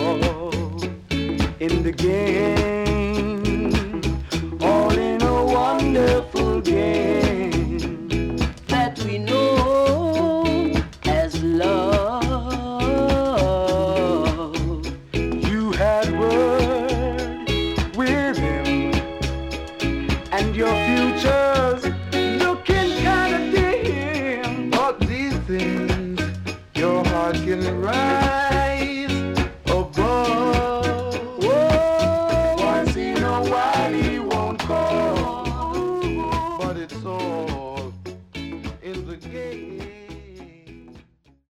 involved in the game, all in a wonderful game that we know as love. You had word with him, and your future's looking kind of dim. But these things your heart can write.